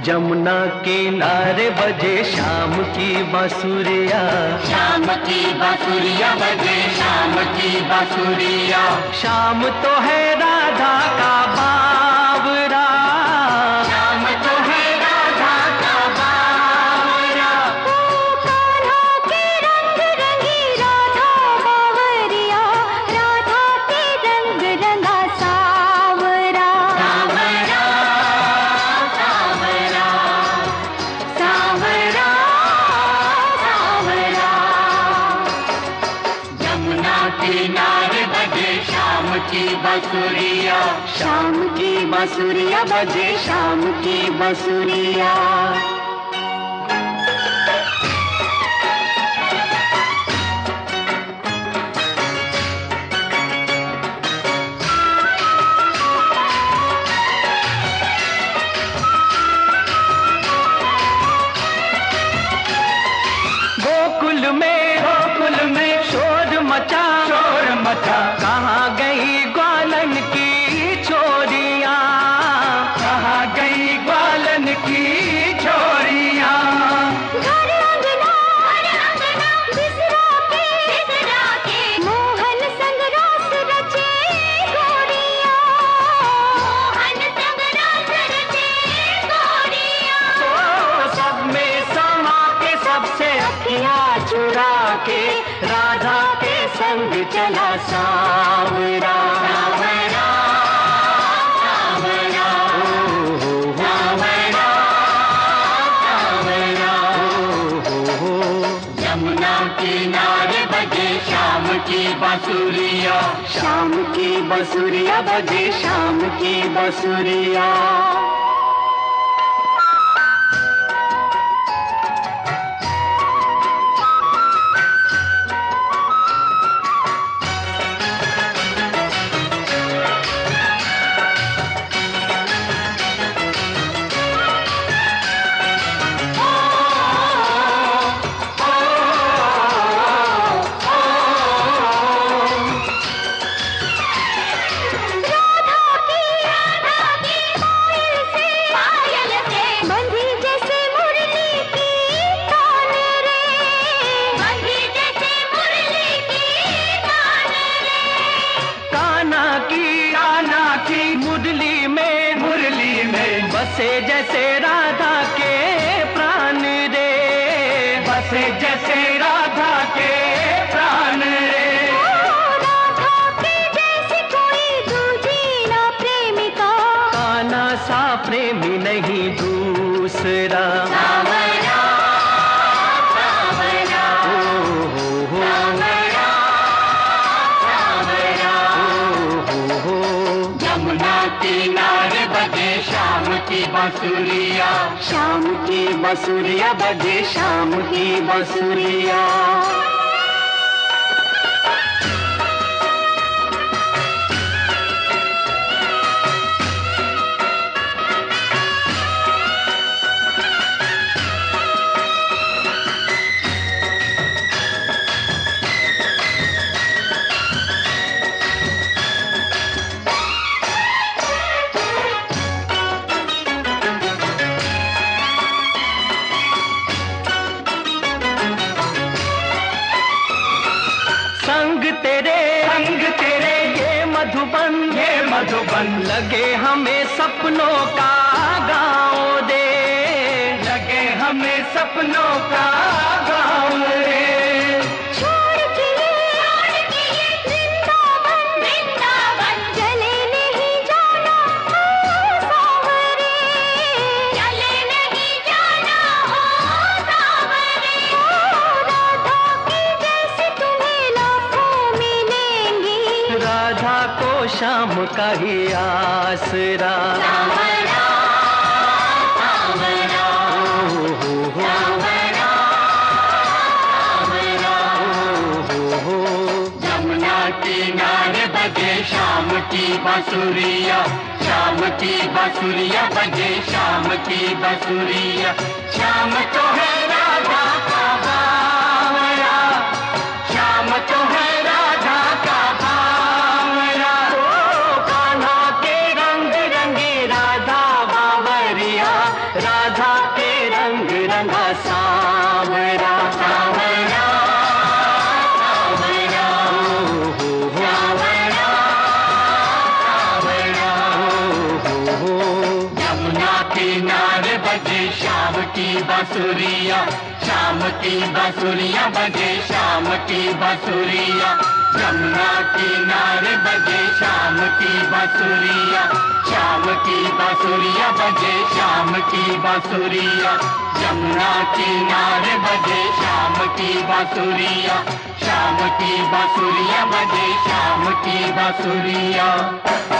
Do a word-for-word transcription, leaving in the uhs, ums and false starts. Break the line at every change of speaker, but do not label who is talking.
जमुना किनारे बजे शाम की बांसुरिया,
शाम की बांसुरिया बजे शाम की बांसुरिया।
शाम तो है राधा का बावरा,
शाम तो है राधा का बावरा।
कान्हा के रंग रंगी राधा बावरिया, राधा के रंग रंगा सावरा।
सावरा सावरा सावरा सावरा। जमुना किनारे बजे शाम की बांसुरिया,
शाम की बांसुरिया बजे शाम की बांसुरिया।
गोकुल में गोकुल में शोर मचा,
शोर मचा।
कहाँ गई ग्वालन की छोरियां,
कहाँ गई ग्वालन की छोरियां।
घर अंगना घर अंगना बिसरा के बिसरा के मोहन संग रास रचे गोरिया, मोहन संग रास रचे गोरिया।
तो सब में समा के सबसे अखियां चुरा के राधा के संग चला सावरा।
सावरा सावरा सावरा सावरा। जमुना किनारे बजे शाम की बांसुरिया,
शाम की बांसुरिया बजे शाम की बांसुरिया।
राधा की राधा की पायल से पायल से बंधी जैसे मुरली की तान रे, बंधी जैसे मुरली की तान रे।
कान्हा की कान्हा की मुरली में
मुरली में
बसे जैसे राधा के प्राण रे,
बसे जैसे राधा के प्राण रे।
राधा की जैसी कोई दूजी ना प्रेमिका,
कान्हा सा प्रेमी नहीं दूसरा।
सावरा सावरा
ओ हो हो
सावरा सावरा।
हो हो।
जमुना किनारे बजे शाम की बांसुरिया,
शाम की बांसुरिया बजे शाम की बांसुरिया। संग तेरे
संग तेरे
ये मधुबन,
ये मधुबन
लगे हमें सपनों का गाँव दे,
लगे हमें सपनों का गाँव रे।
छोड़ के छोड़ के ये वृंदावन वृंदावन चले नहीं जाना हो सावरे, चले नहीं जाना हो सावरे। राधा की जैसी तुम्हें लाखों मिलेंगी,
राधा को शाम का ही आसरा।
सावरा सावरा
ओ हो हो
सावरा सावरा।
हो हो।
जमुना किनारे बजे शाम की बांसुरिया, शाम की बांसुरिया बजे शाम की बांसुरिया। शाम तो है राधा का बावरा, शाम तो है राधा का बावरा।
ओ कान्हा के रंग रंगी राधा बावरिया, राधा
यमुना किनारे बजे शाम की बांसुरिया, शाम की बांसुरिया बजे शाम की बांसुरिया। यमुना किनारे बजे शाम की बांसुरिया, शाम की बांसुरिया बजे शाम की बांसुरिया। यमुना किनारे बजे शाम की बांसुरिया, शाम की बांसुरिया बजे शाम की बांसुरिया।